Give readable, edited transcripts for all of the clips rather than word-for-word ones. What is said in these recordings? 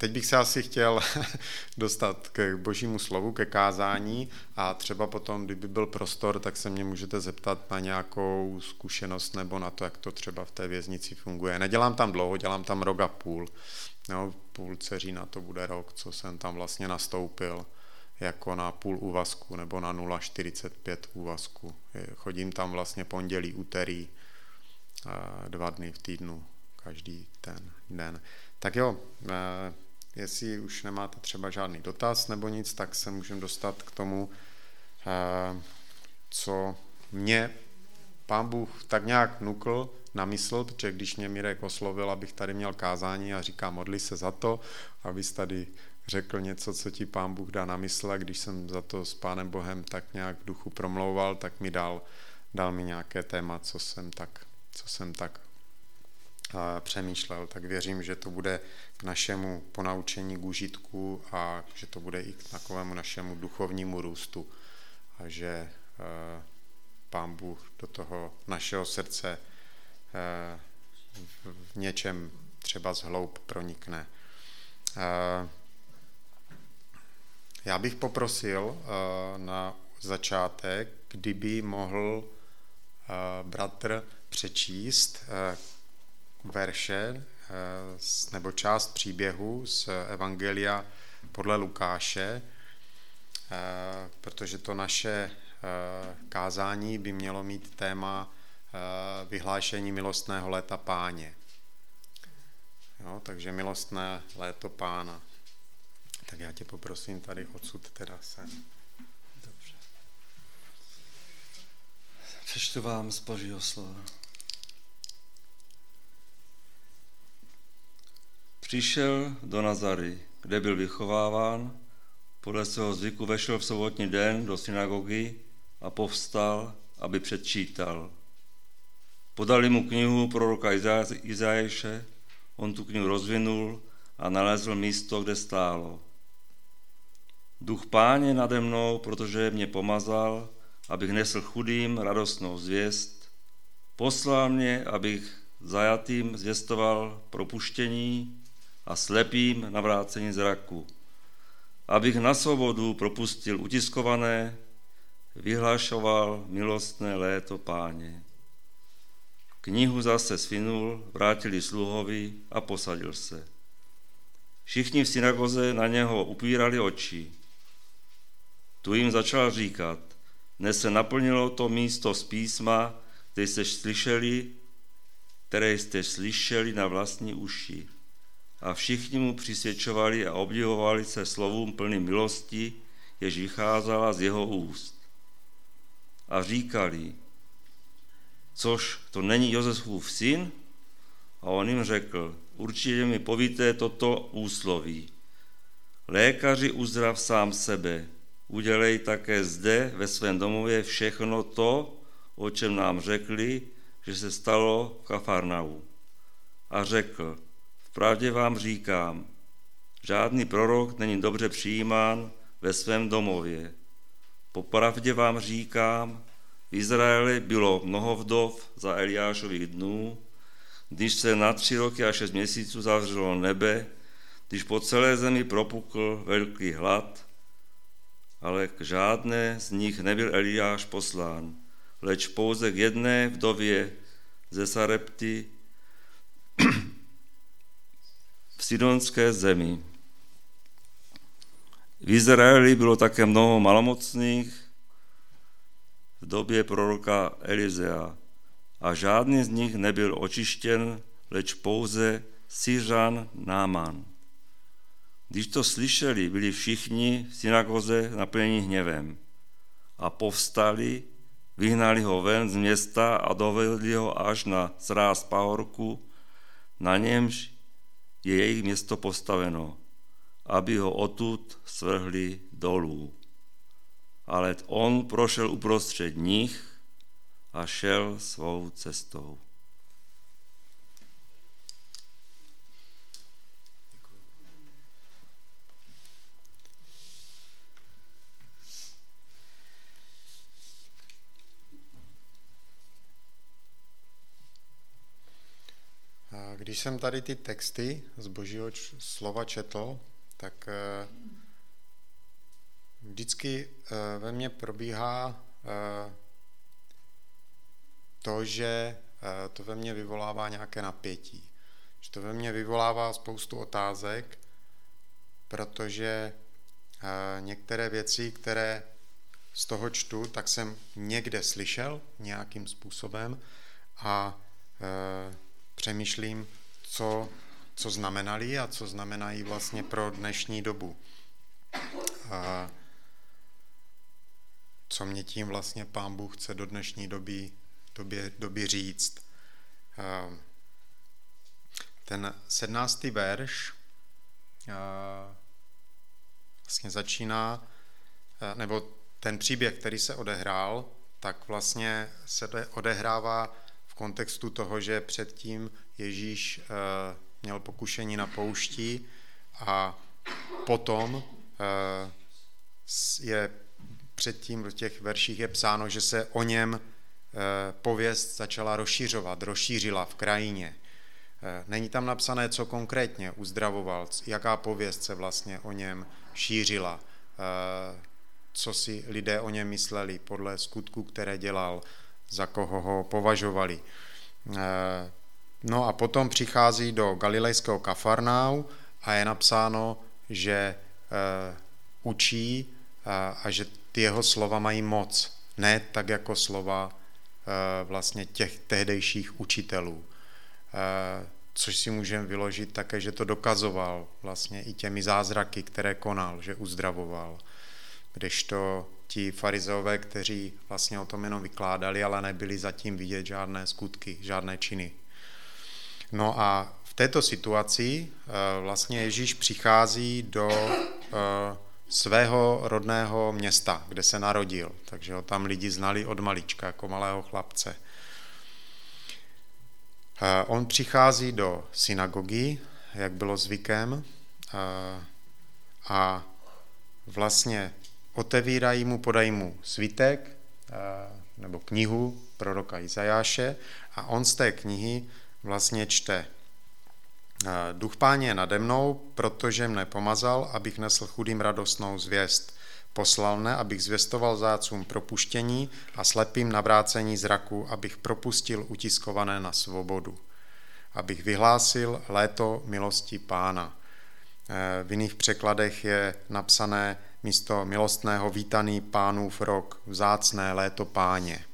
Teď bych se asi chtěl dostat k Božímu slovu, ke kázání a třeba potom, kdyby byl prostor, tak se mě můžete zeptat na nějakou zkušenost nebo na to, jak to třeba v té věznici funguje. Nedělám tam dlouho, dělám tam rok a půl. No, v půlce října to bude rok, co jsem tam vlastně nastoupil jako na půl úvazku nebo na 0,45 úvazku. Chodím tam vlastně pondělí, úterý, 2 dny v týdnu, každý ten den. Tak jo, jestli už nemáte třeba žádný dotaz nebo nic, tak se můžeme dostat k tomu, co mě Pán Bůh tak nějak vnukl na mysl, protože když mě Mirek oslovil, abych tady měl kázání a říká, modli se za to, abys tady řekl něco, co ti Pán Bůh dá na mysl, a když jsem za to s Pánem Bohem tak nějak v duchu promlouval, tak mi dal mi nějaké téma, co jsem tak přemýšlel, tak věřím, že to bude k našemu ponaučení, k užitku a že to bude i k takovému našemu duchovnímu růstu a že Pán Bůh do toho našeho srdce v něčem třeba zhloub pronikne. Já bych poprosil na začátek, kdyby mohl bratr přečíst verše nebo část příběhu z Evangelia podle Lukáše, protože to naše kázání by mělo mít téma vyhlášení milostného léta Páně. Jo, takže milostné léto Pána. Tak já tě poprosím tady odsud teda sem. Dobře. Přečtu vám z Božího slova. Přišel do Nazary, kde byl vychováván, podle svého zvyku vešel v sobotní den do synagogy a povstal, aby předčítal. Podali mu knihu proroka Izajáše, on tu knihu rozvinul a nalezl místo, kde stálo. Duch Páně nade mnou, protože mě pomazal, abych nesl chudým radostnou zvěst. Poslal mě, abych zajatým zvěstoval propuštění a slepým navrácení zraku. Abych na svobodu propustil utiskované, vyhlašoval milostné léto Páně. Knihu zase svinul, vrátili sluhovi a posadil se. Všichni v synagoze na něho upírali oči. Tu jim začal říkat, dnes se naplnilo to místo z písma, které jste slyšeli na vlastní uši. A všichni mu přisvědčovali a obdivovali se slovům plným milosti, jež vycházela z jeho úst. A říkali, což to není Josefův syn? A on jim řekl, určitě mi povíte toto úsloví. Lékaři, uzdrav sám sebe, udělej také zde ve svém domově všechno to, o čem nám řekli, že se stalo v Kafarnau. A řekl, vpravdě vám říkám, žádný prorok není dobře přijímán ve svém domově. Popravdě vám říkám, v Izraeli bylo mnoho vdov za Eliášových dnů, když se na 3 roky a 6 měsíců zavřelo nebe, když po celé zemi propukl velký hlad, ale k žádné z nich nebyl Eliáš poslán, leč pouze k jedné vdově ze Sarepty v sidonské zemi. V Izraeli bylo také mnoho malomocných v době proroka Elizea a žádný z nich nebyl očištěn, leč pouze Syřan Náman. Když to slyšeli, byli všichni v synagoze naplněni hněvem a povstali, vyhnali ho ven z města a dovedli ho až na sráz pahorku, na němž je jejich město postaveno, aby ho odtud svrhli dolů. Ale on prošel uprostřed nich a šel svou cestou. Když jsem tady ty texty z Božího slova četl, tak vždycky ve mně probíhá to, že to ve mně vyvolává nějaké napětí. Že to ve mně vyvolává spoustu otázek, protože některé věci, které z toho čtu, tak jsem někde slyšel nějakým způsobem a přemýšlím, co znamenaly a co znamenají vlastně pro dnešní dobu. Co mě tím vlastně Pán Bůh chce do dnešní doby říct. Ten 17. verš vlastně začíná, nebo ten příběh, který se odehrál, tak vlastně se odehrává v kontextu toho, že předtím Ježíš měl pokušení na poušti a potom je předtím v těch verších je psáno, že se o něm pověst začala rozšířila v krajině. Není tam napsané, co konkrétně uzdravoval, jaká pověst se vlastně o něm šířila, co si lidé o něm mysleli podle skutků, které dělal, za koho ho považovali. No a potom přichází do galilejského Kafarnau a je napsáno, že učí a že ty jeho slova mají moc. Ne tak jako slova vlastně těch tehdejších učitelů. Což si můžeme vyložit také, že to dokazoval vlastně i těmi zázraky, které konal, že uzdravoval. Kdežto ti farizeové, kteří vlastně o tom jenom vykládali, ale nebyli zatím vidět žádné skutky, žádné činy. No a v této situaci vlastně Ježíš přichází do svého rodného města, kde se narodil, takže ho tam lidi znali od malička, jako malého chlapce. On přichází do synagogy, jak bylo zvykem, a vlastně podají mu svitek nebo knihu proroka Izajáše a on z té knihy vlastně čte. Duch Pán je nade mnou, protože mne pomazal, abych nesl chudým radostnou zvěst. Poslal mne, abych zvěstoval zátcům propuštění a slepým navrácení zraku, abych propustil utiskované na svobodu. Abych vyhlásil léto milosti Pána. V jiných překladech je napsané místo milostného vítaný Pánův rok, vzácné léto Páně.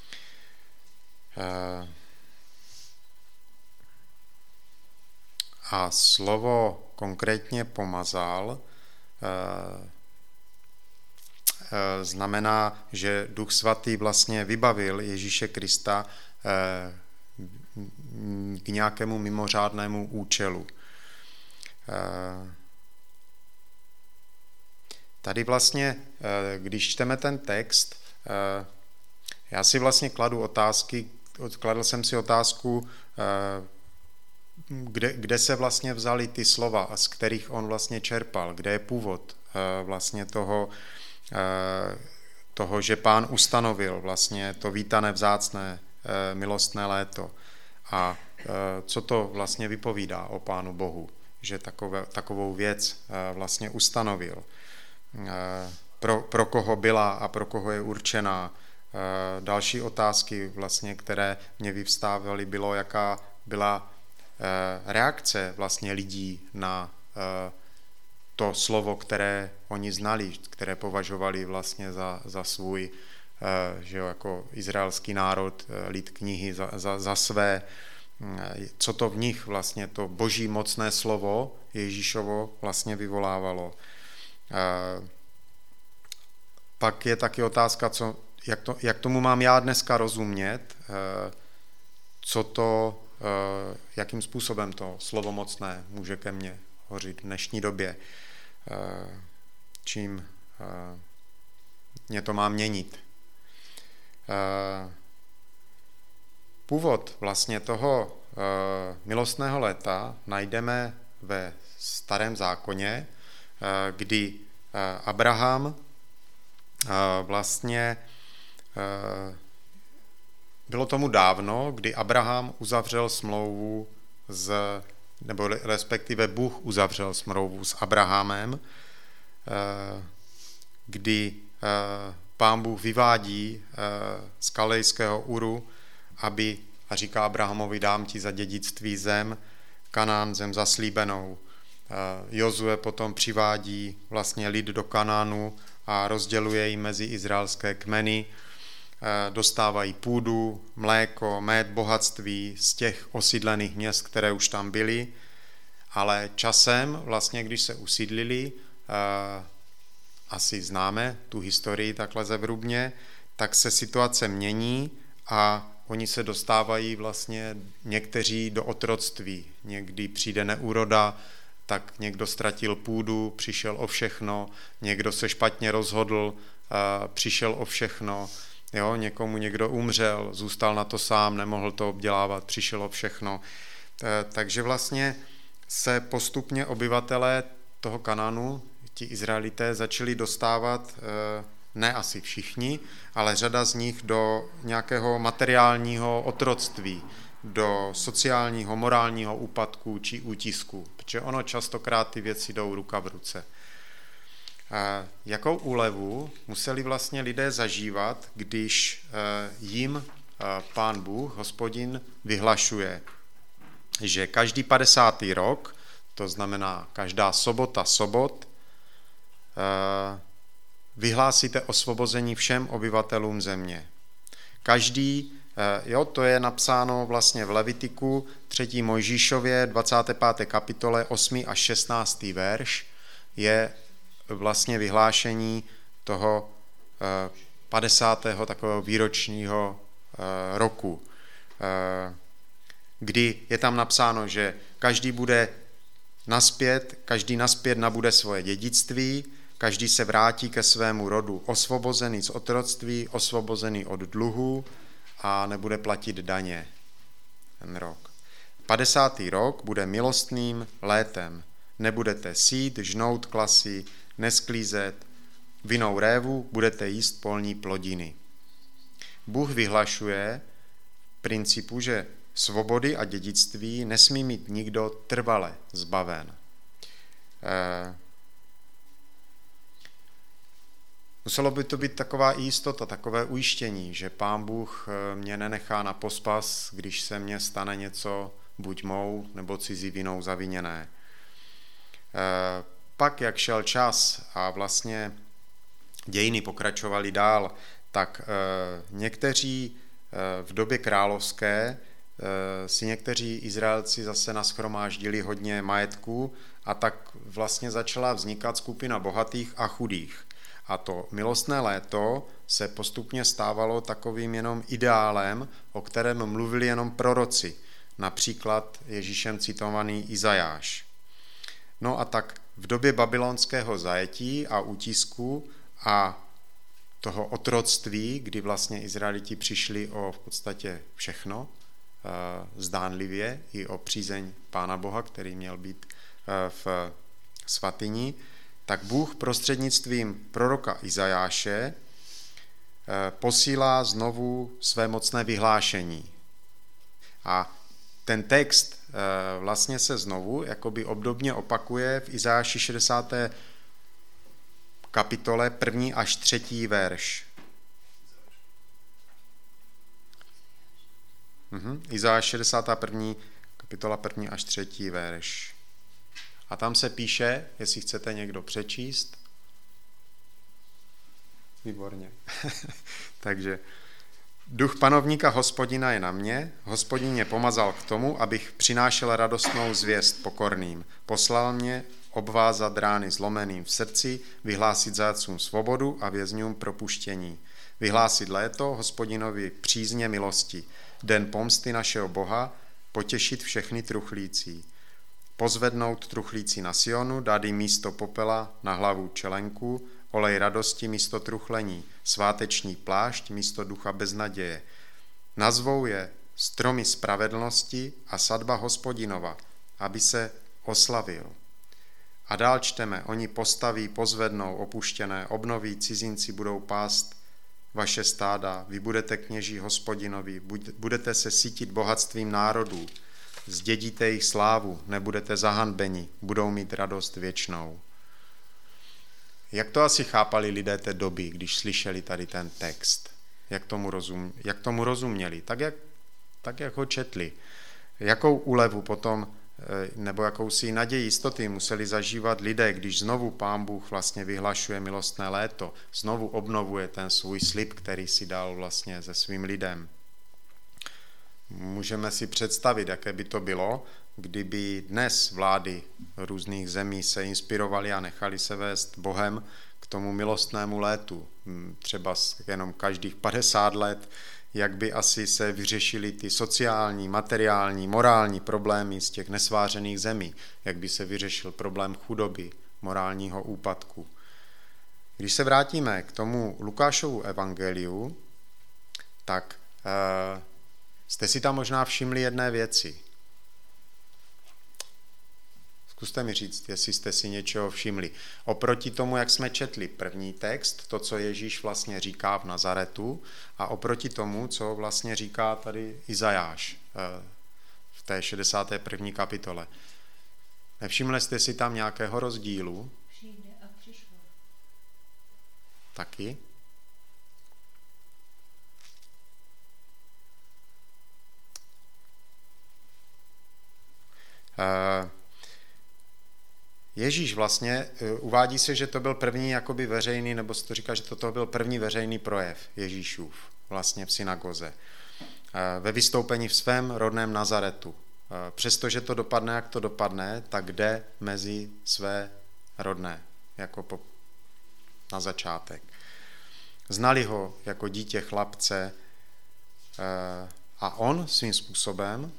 A slovo konkrétně pomazal znamená, že Duch Svatý vlastně vybavil Ježíše Krista k nějakému mimořádnému účelu. Tady vlastně, když čteme ten text, já si vlastně kladl jsem si otázku, kde se vlastně vzaly ty slova a z kterých on vlastně čerpal, kde je původ vlastně toho, že Pán ustanovil vlastně to vítané, vzácné, milostné léto a co to vlastně vypovídá o Pánu Bohu, že takovou věc vlastně ustanovil. Pro koho byla a pro koho je určená. Další otázky vlastně, které mě vyvstávaly, bylo, jaká byla reakce vlastně lidí na to slovo, které oni znali, které považovali vlastně za svůj, že jo, jako izraelský národ, lid knihy za své, co to v nich vlastně to boží mocné slovo Ježíšovo vlastně vyvolávalo. Pak je taky otázka, jak tomu mám já dneska rozumět, jakým způsobem to slovo mocné může ke mně hořit v dnešní době, čím mě to má měnit. Původ vlastně toho milostného léta najdeme ve Starém zákoně, kdy Abraham vlastně bylo tomu dávno, kdy Abraham uzavřel smlouvu nebo respektive Bůh uzavřel smlouvu s Abrahamem, kdy Pán Bůh vyvádí z Kalejského Uru, a říká Abrahamovi, dám ti za dědictví zem, Kanán, zem zaslíbenou. Jozue potom přivádí vlastně lid do Kanánu a rozděluje jim mezi izraelské kmeny, dostávají půdu, mléko, med, bohatství z těch osídlených měst, které už tam byly, ale časem, vlastně když se usídlili, asi známe tu historii takhle zevrubně, tak se situace mění a oni se dostávají vlastně někteří do otroctví. Někdy přijde neúroda, tak někdo ztratil půdu, přišel o všechno, někdo se špatně rozhodl, přišel o všechno, jo, někdo umřel, zůstal na to sám, nemohl to obdělávat, přišel o všechno. Takže vlastně se postupně obyvatelé toho Kanánu, ti Izraelité, začali dostávat, ne asi všichni, ale řada z nich do nějakého materiálního otroctví, do sociálního, morálního úpadku či útisku, protože ono častokrát ty věci jdou ruka v ruce. Jakou úlevu museli vlastně lidé zažívat, když jim Pán Bůh, Hospodin, vyhlašuje, že každý 50. rok, to znamená každá sobot, vyhlásíte osvobození všem obyvatelům země. To je napsáno vlastně v Levitiku 3. Mojžíšově 25. kapitole 8. až 16. verš je vlastně vyhlášení toho 50. takového výročního roku, kdy je tam napsáno, že každý naspět nabude svoje dědictví, každý se vrátí ke svému rodu osvobozený z otroctví, osvobozený od dluhů a nebude platit daně ten rok. 50. rok bude milostným létem. Nebudete sít, žnout klasy, nesklízet, vinou révu budete jíst polní plodiny. Bůh vyhlašuje principu, že svobody a dědictví nesmí mít nikdo trvale zbaven. Muselo by to být taková jistota, takové ujištění, že Pán Bůh mě nenechá na pospas, když se mně stane něco buď mou nebo cizí vinou zaviněné. Pak, jak šel čas a vlastně dějiny pokračovaly dál, tak někteří v době královské si někteří Izraelci zase nashromáždili hodně majetků a tak vlastně začala vznikat skupina bohatých a chudých. A to milostné léto se postupně stávalo takovým jenom ideálem, o kterém mluvili jenom proroci, například Ježíšem citovaný Izajáš. No a tak v době babylonského zajetí a útisku a toho otroctví, kdy vlastně Izraeliti přišli o v podstatě všechno, zdánlivě i o přízeň Pána Boha, který měl být v svatyni, tak Bůh prostřednictvím proroka Izajáše posílá znovu své mocné vyhlášení. A ten text vlastně se znovu jakoby obdobně opakuje v Izajáši 60. kapitole 1. až 3. verš. Izajáš 61. kapitola 1. až 3. verš. A tam se píše, jestli chcete někdo přečíst. Výborně. Takže duch panovníka Hospodina je na mě, Hospodin mě pomazal k tomu, abych přinášel radostnou zvěst pokorným. Poslal mě obvázat rány zlomeným v srdci, vyhlásit zajatcům svobodu a vězňům propuštění. Vyhlásit léto Hospodinovi přízně milosti, den pomsty našeho Boha, potěšit všechny truchlící. Pozvednout truchlící na Sionu, dát jim místo popela na hlavu čelenku, olej radosti místo truchlení, sváteční plášť místo ducha beznaděje. Nazvou je stromy spravedlnosti a sadba Hospodinova, aby se oslavil. A dál čteme, oni postaví, pozvednou opuštěné, obnoví, cizinci budou pást vaše stáda, vy budete kněží Hospodinovi, budete se sítit bohatstvím národů. zdědíte jejich slávu, nebudete zahanbeni, budou mít radost věčnou. Jak to asi chápali lidé té doby, když slyšeli tady ten text? Jak tomu rozuměli? Tak, jak ho četli. Jakou úlevu potom, nebo jakousi naději, jistoty museli zažívat lidé, když znovu Pán Bůh vlastně vyhlašuje milostné léto, znovu obnovuje ten svůj slib, který si dal vlastně se svým lidem. Můžeme si představit, jaké by to bylo, kdyby dnes vlády různých zemí se inspirovaly a nechali se vést Bohem k tomu milostnému létu, třeba jenom každých 50 let, jak by asi se vyřešily ty sociální, materiální, morální problémy z těch nesvářených zemí, jak by se vyřešil problém chudoby, morálního úpadku. Když se vrátíme k tomu Lukášovu evangeliu, tak jste si tam možná všimli jedné věci. Zkuste mi říct, jestli jste si něčeho všimli. Oproti tomu, jak jsme četli první text, to, co Ježíš vlastně říká v Nazaretu, a oproti tomu, co vlastně říká tady Izajáš v té 61. kapitole. Nevšimli jste si tam nějakého rozdílu? Přijde a přišlo. Taky? Ježíš vlastně, uvádí se, že to byl první jakoby veřejný, nebo se to říká, že toto byl první veřejný projev Ježíšův vlastně v synagoze. Ve vystoupení v svém rodném Nazaretu. Přestože to dopadne, jak to dopadne, tak jde mezi své rodné, jako na začátek. Znali ho jako dítě chlapce a on svým způsobem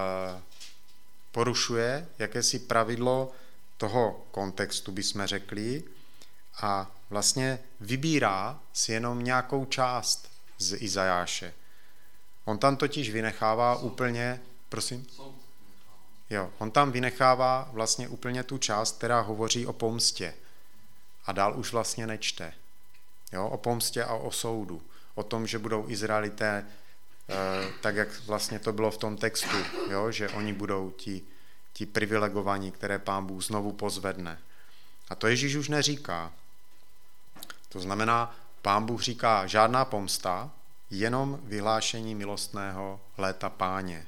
porušuje jakési pravidlo toho kontextu, bychom řekli, a vlastně vybírá si jenom nějakou část z Izajáše. On tam totiž vynechává úplně, prosím? Jo, on tam vynechává vlastně úplně tu část, která hovoří o pomstě. A dál už vlastně nečte. Jo, o pomstě a o soudu. O tom, že budou Izraelité, tak jak vlastně to bylo v tom textu, jo, že oni budou ti privilegovaní, které Pán Bůh znovu pozvedne. A to Ježíš už neříká. To znamená, Pán Bůh říká žádná pomsta, jenom vyhlášení milostného léta Páně.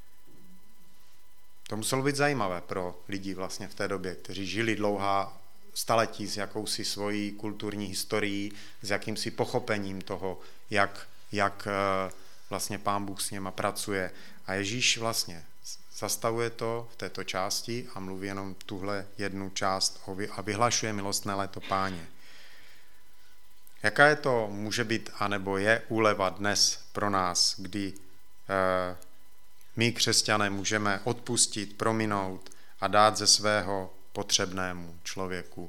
To muselo být zajímavé pro lidi vlastně v té době, kteří žili dlouhá staletí s jakousi svojí kulturní historií, s jakýmsi pochopením toho, jak vlastně Pán Bůh s něma pracuje. A Ježíš vlastně zastavuje to v této části a mluví jenom tuhle jednu část a vyhlašuje milostné léto Páně. Jaká je to, může být, anebo je úleva dnes pro nás, kdy my, křesťané, můžeme odpustit, prominout a dát ze svého potřebnému člověku,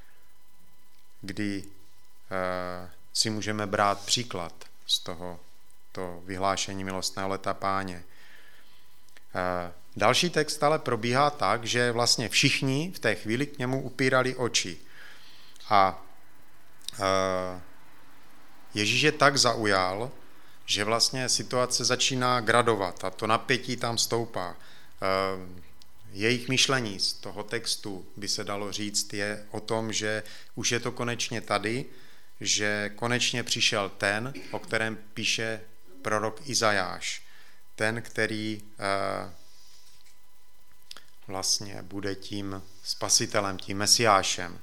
kdy si můžeme brát příklad z to vyhlášení milostného léta Páně. Další text ale probíhá tak, že vlastně všichni v té chvíli k němu upírali oči. A Ježíš je tak zaujal, že vlastně situace začíná gradovat a to napětí tam stoupá. Jejich myšlení z toho textu, by se dalo říct, je o tom, že už je to konečně tady, že konečně přišel ten, o kterém píše prorok Izajáš. Ten, který vlastně bude tím spasitelem, tím mesiášem.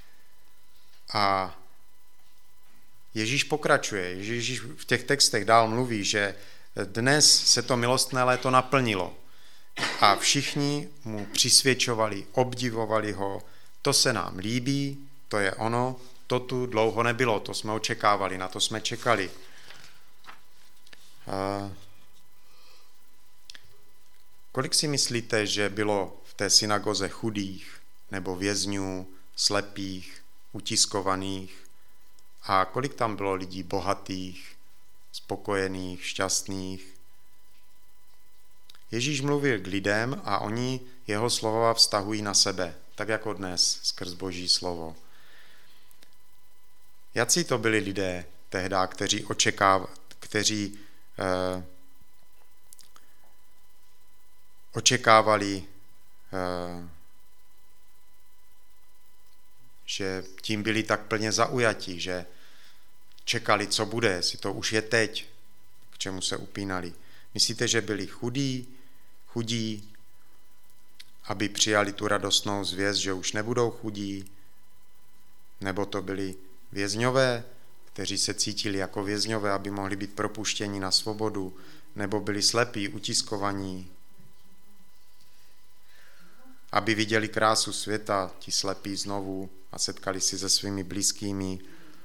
A Ježíš pokračuje. Ježíš v těch textech dál mluví, že dnes se to milostné léto naplnilo a všichni mu přisvědčovali, obdivovali ho, to se nám líbí, to je ono, to tu dlouho nebylo, to jsme očekávali, na to jsme čekali. Kolik si myslíte, že bylo v té synagoze chudých nebo vězňů, slepých, utiskovaných a kolik tam bylo lidí bohatých, spokojených, šťastných? Ježíš mluvil k lidem a oni jeho slova vztahují na sebe, tak jako dnes skrz Boží slovo. Jací to byli lidé tehdy, kteří očekávali, že tím byli tak plně zaujati, že čekali, co bude, jestli to už je teď, k čemu se upínali. Myslíte, že byli chudí, aby přijali tu radostnou zvěst, že už nebudou chudí? Nebo to byli vězňové, kteří se cítili jako vězňové, aby mohli být propuštěni na svobodu? Nebo byli slepí, utiskovaní, aby viděli krásu světa, ti slepí znovu a setkali si se svými blízkými?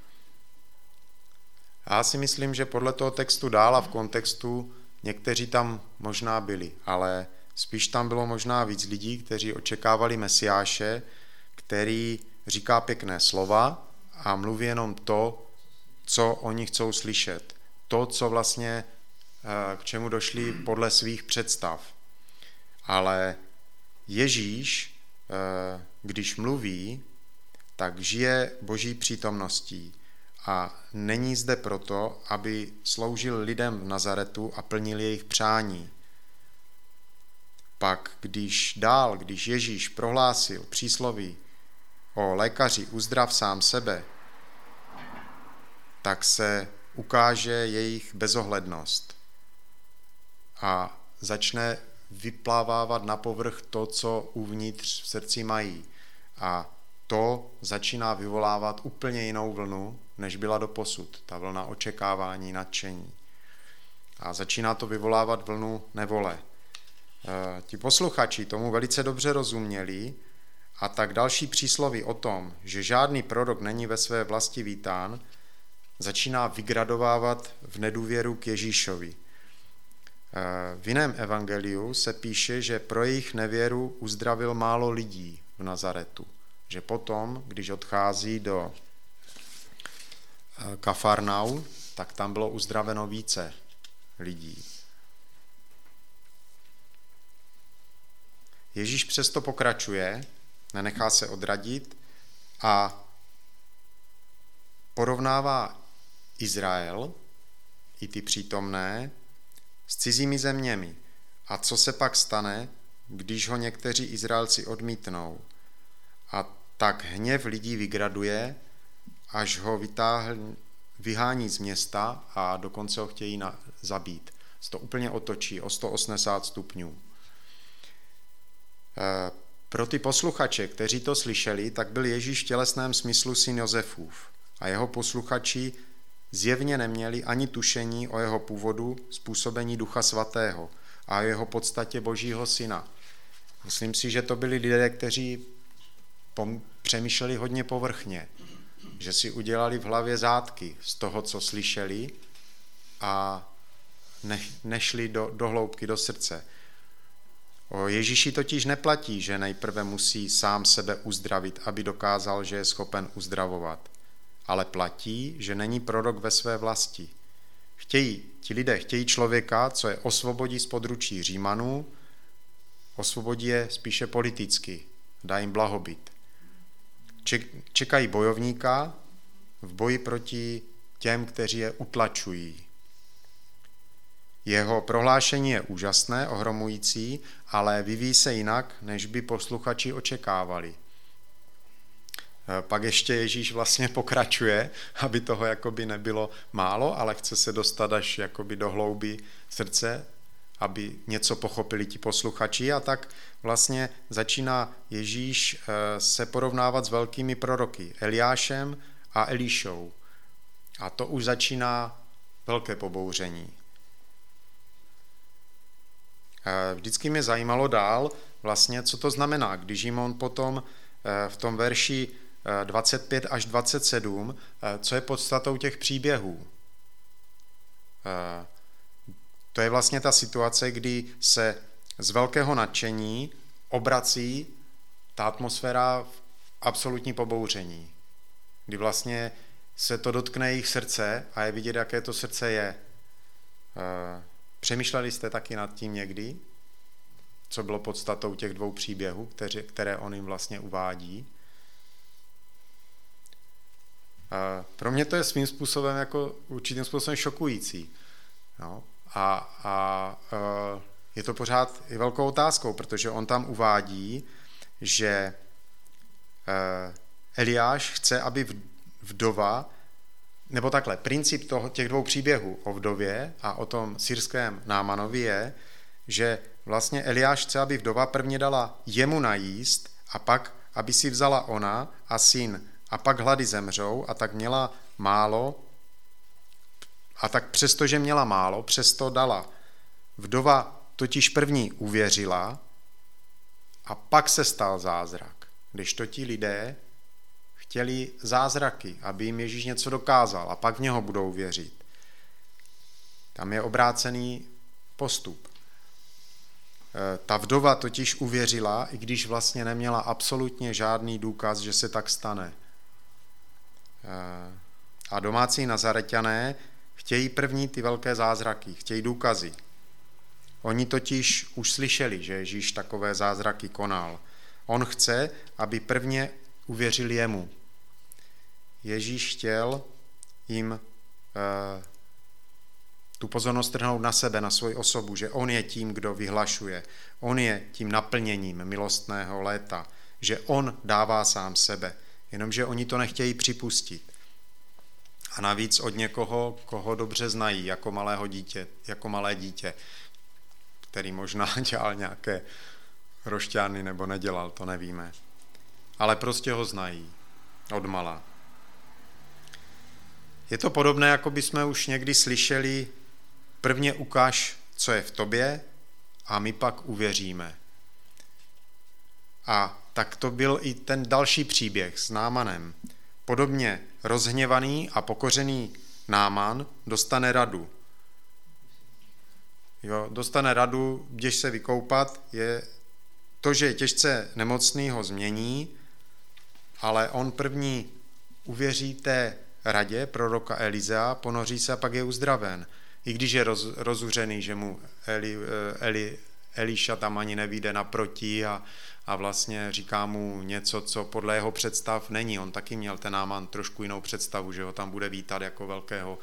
Já si myslím, že podle toho textu dál a v kontextu někteří tam možná byli, ale spíš tam bylo možná víc lidí, kteří očekávali Mesiáše, který říká pěkné slova a mluví jenom to, co oni chcou slyšet. To, co vlastně k čemu došli podle svých představ. Ale Ježíš, když mluví, tak žije Boží přítomností a není zde proto, aby sloužil lidem v Nazaretu a plnil jejich přání. Pak, když Ježíš prohlásil přísloví o lékaři uzdrav sám sebe, tak se ukáže jejich bezohlednost a začne vyplávávat na povrch to, co uvnitř v srdci mají. A to začíná vyvolávat úplně jinou vlnu, než byla doposud. Ta vlna očekávání, nadšení. A začíná to vyvolávat vlnu nevole. Ti posluchači tomu velice dobře rozuměli a tak další přísloví o tom, že žádný prorok není ve své vlasti vítán, začíná vygradovávat v nedůvěru k Ježíšovi. V jiném evangeliu se píše, že pro jejich nevěru uzdravil málo lidí v Nazaretu. Že potom, když odchází do Kafarnaum, tak tam bylo uzdraveno více lidí. Ježíš přesto pokračuje, nenechá se odradit a porovnává Izrael i ty přítomné s cizími zeměmi. A co se pak stane, když ho někteří Izraelci odmítnou? A tak hněv lidí vygraduje, až ho vyhání z města a dokonce ho chtějí zabít. Se to úplně otočí o 180 stupňů. Pro ty posluchače, kteří to slyšeli, tak byl Ježíš v tělesném smyslu syn Josefův a jeho posluchači zjevně neměli ani tušení o jeho původu, způsobení Ducha Svatého a o jeho podstatě Božího syna. Myslím si, že to byli lidé, kteří přemýšleli hodně povrchně, že si udělali v hlavě zátky z toho, co slyšeli a nešli do hloubky, do srdce. O Ježíši totiž neplatí, že nejprve musí sám sebe uzdravit, aby dokázal, že je schopen uzdravovat. Ale platí, že není prorok ve své vlasti. Ti lidé chtějí člověka, co je osvobodí z područí Římanů, osvobodí je spíše politicky, dá jim blahobyt. Čekají bojovníka v boji proti těm, kteří je utlačují. Jeho prohlášení je úžasné, ohromující, ale vyvíjí se jinak, než by posluchači očekávali. Pak ještě Ježíš vlastně pokračuje, aby toho jakoby nebylo málo, ale chce se dostat až jakoby do hloubi srdce, aby něco pochopili ti posluchači, a tak vlastně začíná Ježíš se porovnávat s velkými proroky, Eliášem a Elišou. A to už začíná velké pobouření. Vždycky mě zajímalo dál vlastně, co to znamená, když jim on potom v tom verši 25 až 27, co je podstatou těch příběhů. To je vlastně ta situace, kdy se z velkého nadšení obrací ta atmosféra v absolutní pobouření, kdy vlastně se to dotkne jejich srdce a je vidět, jaké to srdce je. Přemýšleli jste taky nad tím někdy, co bylo podstatou těch dvou příběhů, které on jim vlastně uvádí? Pro mě to je svým způsobem jako určitým způsobem šokující. No? A je to pořád i velkou otázkou, protože on tam uvádí, že Eliáš chce, aby vdova, nebo takhle, princip těch dvou příběhů o vdově a o tom syrském Námanovi je, že vlastně Eliáš chce, aby vdova prvně dala jemu najíst a pak, aby si vzala ona a syn a pak hlady zemřou a tak měla málo a tak přestože měla málo, přesto dala. Vdova totiž první uvěřila a pak se stal zázrak. Když to ti lidé chtěli zázraky, aby jim Ježíš něco dokázal a pak v něho budou věřit. Tam je obrácený postup. Ta vdova totiž uvěřila, i když vlastně neměla absolutně žádný důkaz, že se tak stane. A domácí Nazareťané chtějí první ty velké zázraky, chtějí důkazy. Oni totiž už slyšeli, že Ježíš takové zázraky konal. On chce, aby prvně uvěřili jemu. Ježíš chtěl jim tu pozornost trhnout na sebe, na svoji osobu, že on je tím, kdo vyhlašuje. On je tím naplněním milostného léta, že on dává sám sebe, jenomže oni to nechtějí připustit. A navíc od někoho, koho dobře znají, jako malé dítě, který možná dělal nějaké rošťány nebo nedělal, to nevíme. Ale prostě ho znají odmala. Je to podobné, jako bychom už někdy slyšeli, prvně ukaž, co je v tobě a my pak uvěříme. A tak to byl i ten další příběh s Námanem. Podobně rozhněvaný a pokořený Náman dostane radu. Dostane radu, běž se vykoupat, je to, že je těžce nemocný, ho změní, ale on první uvěří té radě proroka Elizea, ponoří se a pak je uzdraven. I když je rozuřený, že mu Eliša tam ani nevyjde naproti a vlastně říká mu něco, co podle jeho představ není. On taky měl ten Náman trošku jinou představu, že ho tam bude vítat jako velkého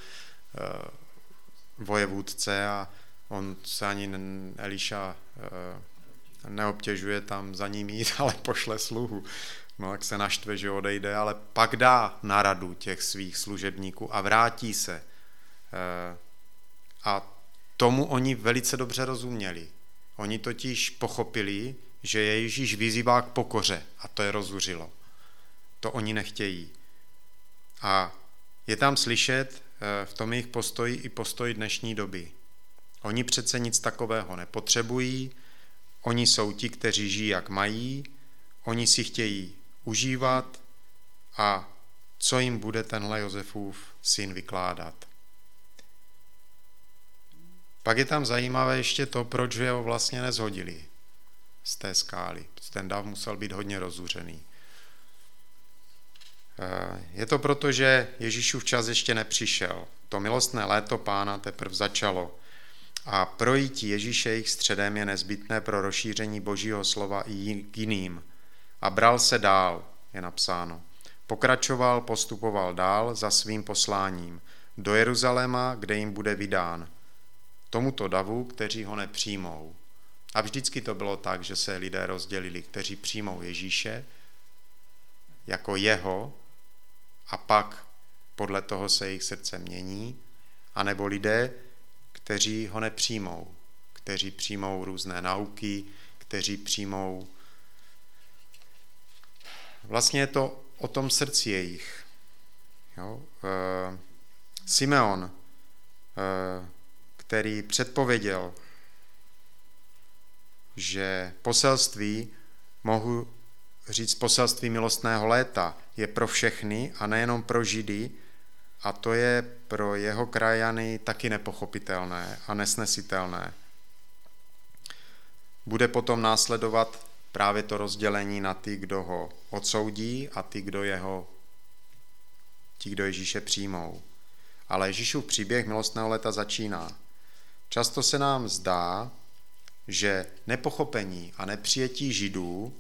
vojevůdce a on se ani Eliša neobtěžuje tam za ním jít, ale pošle sluhu. No, jak se naštve, že odejde, ale pak dá na radu těch svých služebníků a vrátí se. A tomu oni velice dobře rozuměli. Oni totiž pochopili, že je Ježíš vyzývá k pokoře a to je rozuřilo. To oni nechtějí. A je tam slyšet v tom jejich postoji i postoj dnešní doby. Oni přece nic takového nepotřebují, oni jsou ti, kteří žijí, jak mají, oni si chtějí užívat a co jim bude tenhle Josefův syn vykládat. Pak je tam zajímavé ještě to, proč ho vlastně nezhodili z té skály. Ten dav musel být hodně rozuřený. Je to proto, že Ježíšův čas ještě nepřišel. To milostné léto Pána teprve začalo. A projítí Ježíše jejich středem je nezbytné pro rozšíření Božího slova i k jiným. A bral se dál, je napsáno. Pokračoval, postupoval dál za svým posláním do Jeruzaléma, kde jim bude vydán. Tomuto davu, kteří ho nepřijmou. A vždycky to bylo tak, že se lidé rozdělili, kteří přijmou Ježíše jako jeho a pak podle toho se jejich srdce mění, anebo lidé, kteří ho nepřijmou, kteří přijmou různé nauky, kteří přijmou. Vlastně je to o tom srdci jejich. Simeon, který předpověděl, že poselství, mohu říct poselství milostného léta, je pro všechny a nejenom pro Židy, a to je pro jeho krajany taky nepochopitelné a nesnesitelné. Bude potom následovat právě to rozdělení na ty, kdo ho odsoudí a ti, kdo Ježíše přijmou. Ale Ježíšův příběh milostného léta začíná. Často se nám zdá, že nepochopení a nepřijetí Židů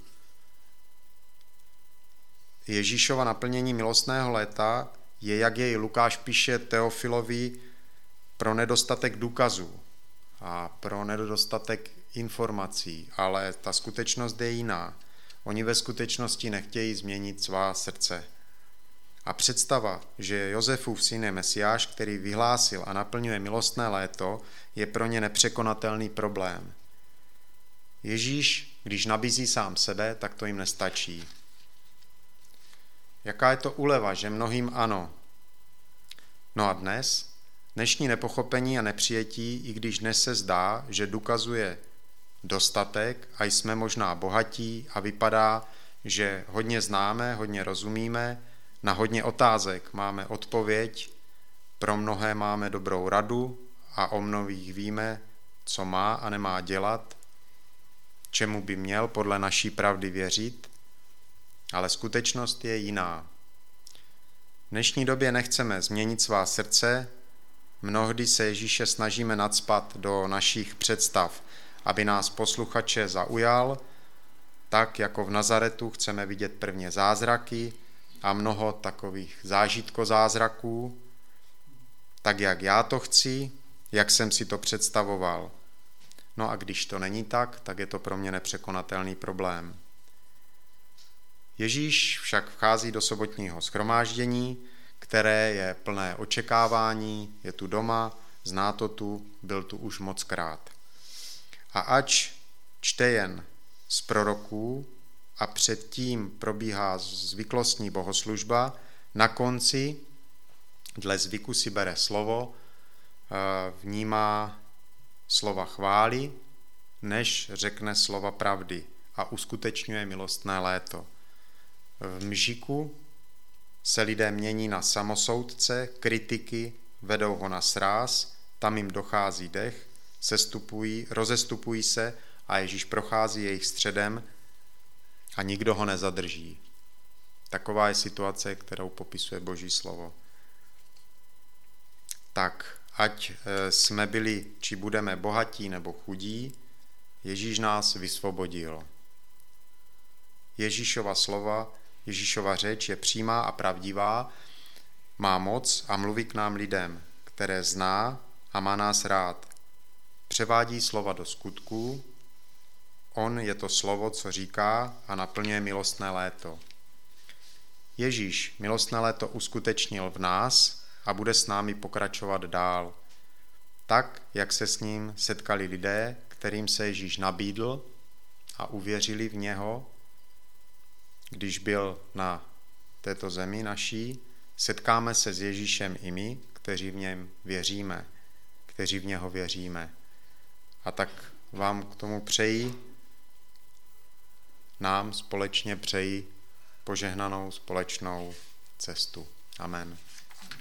Ježíšova naplnění milostného léta je, jak jej Lukáš píše Teofilovi, pro nedostatek důkazů. a pro nedostatek informací, ale ta skutečnost je jiná. Oni ve skutečnosti nechtějí změnit svá srdce. A představa, že Josefův syn je Mesiáš, který vyhlásil a naplňuje milostné léto, je pro ně nepřekonatelný problém. Ježíš, když nabízí sám sebe, tak to jim nestačí. Jaká je to úleva, že mnohým ano. No a dnešní nepochopení a nepřijetí, i když dnes se zdá, že důkazuje dostatek a jsme možná bohatí a vypadá, že hodně známe, hodně rozumíme, na hodně otázek máme odpověď, pro mnohé máme dobrou radu a o mnohých víme, co má a nemá dělat, čemu by měl podle naší pravdy věřit, ale skutečnost je jiná. V dnešní době nechceme změnit svá srdce, mnohdy se Ježíše snažíme nacpat do našich představ, aby nás posluchače zaujal, tak jako v Nazaretu chceme vidět prvně zázraky a mnoho takových zážitkozázraků, tak jak já to chci, jak jsem si to představoval. No a když to není tak je to pro mě nepřekonatelný problém. Ježíš však vchází do sobotního shromáždění, které je plné očekávání, je tu doma, zná to tu, byl tu už mockrát. A ač čte jen z proroků a předtím probíhá zvyklostní bohoslužba, na konci dle zvyku si bere slovo, vnímá slova chvály, než řekne slova pravdy a uskutečňuje milostné léto. V mžiku se lidé mění na samosoudce, kritiky, vedou ho na sráz, tam jim dochází dech, rozestupují se a Ježíš prochází jejich středem a nikdo ho nezadrží. Taková je situace, kterou popisuje Boží slovo. Tak, ať jsme byli, či budeme bohatí nebo chudí, Ježíš nás vysvobodil. Ježíšova slova, Ježíšova řeč je přímá a pravdivá, má moc a mluví k nám lidem, které zná a má nás rád. Převádí slova do skutků, on je to slovo, co říká a naplňuje milostné léto. Ježíš milostné léto uskutečnil v nás a bude s námi pokračovat dál. Tak, jak se s ním setkali lidé, kterým se Ježíš nabídl a uvěřili v něho, když byl na této zemi naší, setkáme se s Ježíšem i my, kteří v něm věříme, kteří v něho věříme. A tak vám k tomu nám společně přeji požehnanou společnou cestu. Amen.